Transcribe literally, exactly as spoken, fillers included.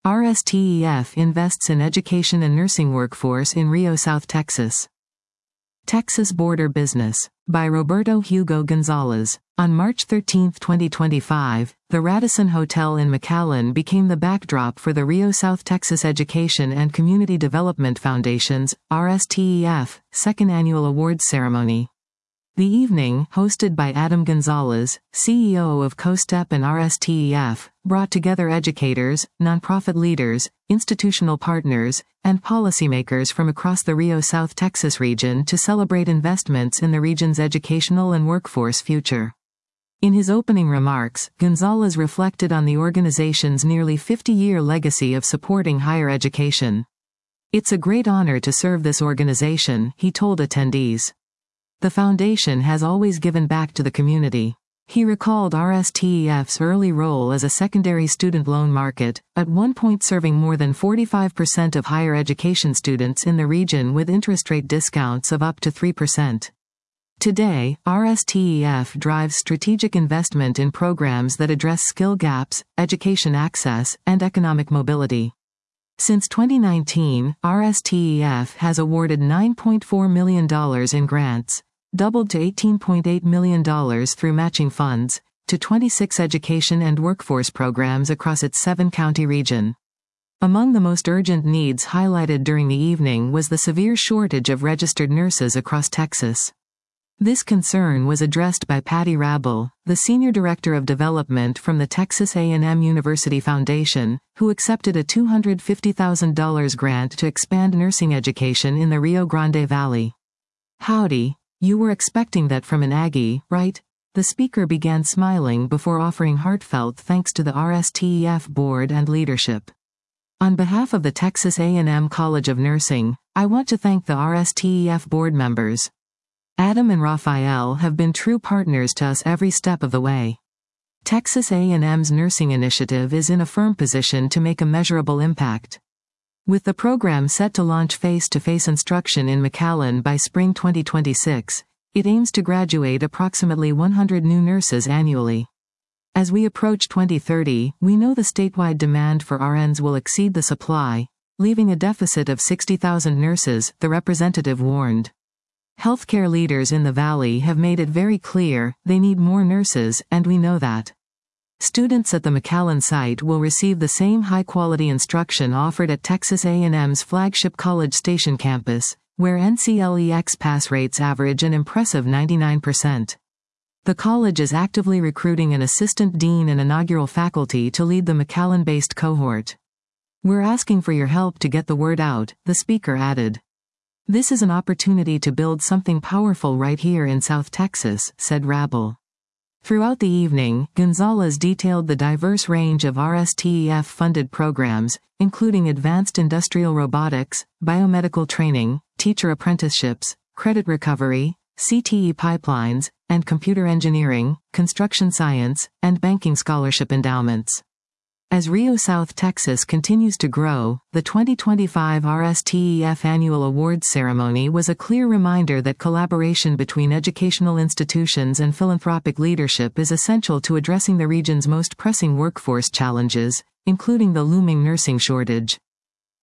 R S T E F invests in education and nursing workforce in Rio, South Texas. Texas Border Business, by Roberto Hugo Gonzalez. On March thirteenth twenty twenty-five, the Radisson Hotel in McAllen became the backdrop for the Rio South Texas Education and Community Development Foundation's, R S T E F, second annual awards ceremony. The evening, hosted by Adam Gonzalez, C E O of CoStep and R S T E F, brought together educators, nonprofit leaders, institutional partners, and policymakers from across the Rio South Texas region to celebrate investments in the region's educational and workforce future. In his opening remarks, Gonzalez reflected on the organization's nearly fifty-year legacy of supporting higher education. "It's a great honor to serve this organization," he told attendees. "The foundation has always given back to the community." He recalled R S T E F's early role as a secondary student loan market, at one point serving more than forty-five percent of higher education students in the region with interest rate discounts of up to three percent. Today, R S T E F drives strategic investment in programs that address skill gaps, education access, and economic mobility. Since twenty nineteen, R S T E F has awarded nine point four million dollars in grants, doubled to eighteen point eight million dollars through matching funds, to twenty-six education and workforce programs across its seven-county region. Among the most urgent needs highlighted during the evening was the severe shortage of registered nurses across Texas. This concern was addressed by Patty Rabel, the Senior Director of Development from the Texas A and M University Foundation, who accepted a two hundred fifty thousand dollars grant to expand nursing education in the Rio Grande Valley. "Howdy, you were expecting that from an Aggie, right?" The speaker began smiling before offering heartfelt thanks to the R S T E F board and leadership. "On behalf of the Texas A and M College of Nursing, I want to thank the R S T E F board members. Adam and Raphael have been true partners to us every step of the way. Texas A and M's nursing initiative is in a firm position to make a measurable impact. With the program set to launch face-to-face instruction in McAllen by spring twenty twenty-six, it aims to graduate approximately one hundred new nurses annually. As we approach twenty thirty, we know the statewide demand for R Ns will exceed the supply, leaving a deficit of sixty thousand nurses," the representative warned. "Healthcare leaders in the valley have made it very clear they need more nurses, and we know that. Students at the McAllen site will receive the same high-quality instruction offered at Texas A and M's flagship College Station campus, where N C L E X pass rates average an impressive ninety-nine percent. The college is actively recruiting an assistant dean and inaugural faculty to lead the McAllen-based cohort. We're asking for your help to get the word out," the speaker added. "This is an opportunity to build something powerful right here in South Texas," said Rabel. Throughout the evening, Gonzalez detailed the diverse range of R S T E F-funded programs, including advanced industrial robotics, biomedical training, teacher apprenticeships, credit recovery, C T E pipelines, and computer engineering, construction science, and banking scholarship endowments. As Rio South Texas continues to grow, the twenty twenty-five R S T E F Annual Awards Ceremony was a clear reminder that collaboration between educational institutions and philanthropic leadership is essential to addressing the region's most pressing workforce challenges, including the looming nursing shortage.